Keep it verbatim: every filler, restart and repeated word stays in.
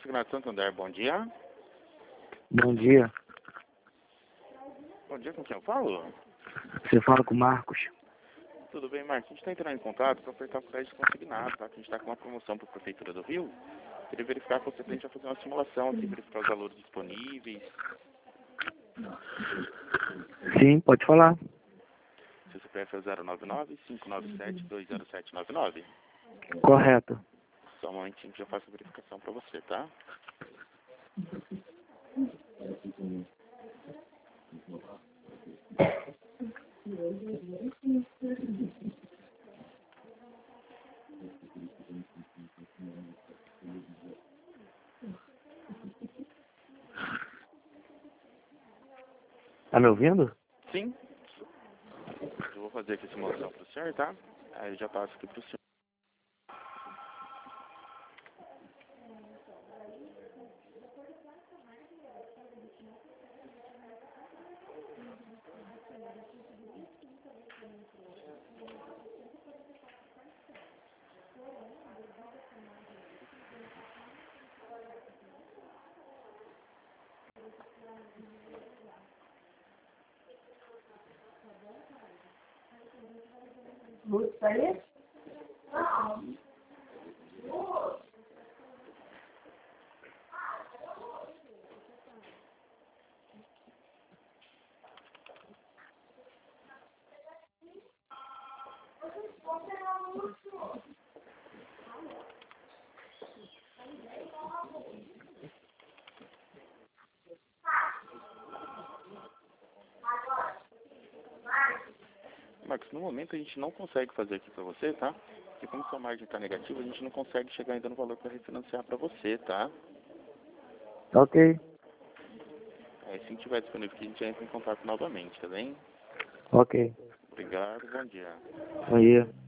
Consignado Santander, bom dia. Bom dia. Bom dia, com quem eu falo? Você fala com o Marcos? Tudo bem, Marcos? A gente está entrando em contato para ofertar o crédito consignado, tá? Que a gente está com uma promoção para a Prefeitura do Rio. Queria verificar com você para a gente vai fazer uma simulação aqui, verificar os valores disponíveis. Sim, pode falar. Seu C P F é zero nove nove, cinco nove sete, dois zero sete nove nove. Correto. Só um momentinho que eu já faço a verificação para você, tá? Tá me ouvindo? Sim. Eu vou fazer aqui a simulação para o senhor, tá? Aí eu já passo aqui para o senhor. Marcos, no momento a gente não consegue fazer aqui para você, tá? Porque como sua margem está negativa, a gente não consegue chegar ainda no valor para refinanciar para você, tá? Ok. É, se tiver disponível aqui, a gente entra em contato novamente, tá bem? Ok. Obrigado, bom dia. Bom dia.